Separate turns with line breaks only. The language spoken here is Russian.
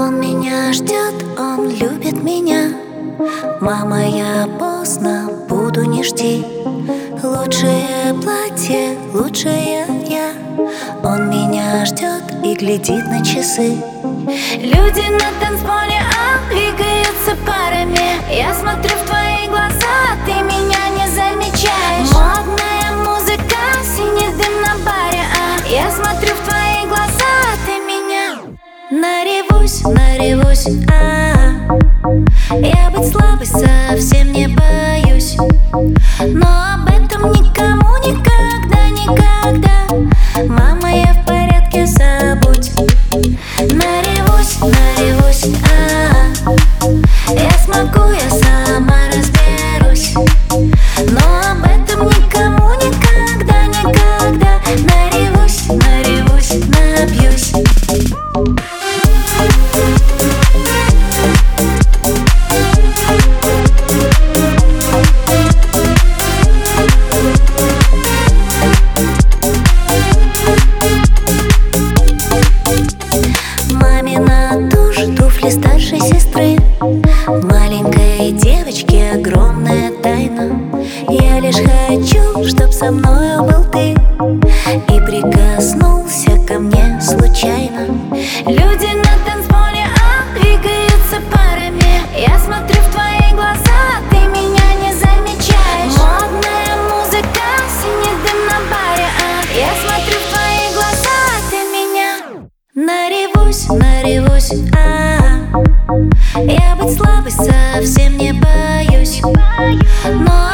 Он меня ждет, он любит меня. Мама, я поздно, буду, не жди. Лучшее платье, лучшее я. Он меня ждет и глядит на часы. Люди на танцполе двигаются парами. Я смотрю в твои глаза, ты меня не замечаешь. Модная музыка, синий дым на баре, я смотрю в твои глаза, ты меня наревусь, наревусь, Я быть слабой совсем не боюсь, но об этом никому никогда, никогда. Мама, я в порядке, забудь. Наревусь, наревусь, Я смогу, я сама разберусь, но об этом никому никогда, никогда. Наревусь, наревусь, напьюсь. Туфли старшей сестры. В маленькой девочке огромная тайна. Я лишь хочу, чтоб со мною был ты и прикоснулся ко мне случайно. Люди на танцполе двигаются парами. Я смотрю в твои глаза, ты меня не замечаешь. Модная музыка, синий дым на баре, Я смотрю в твои глаза, ты меня наревусь, наревусь, Я быть слабой совсем не боюсь, но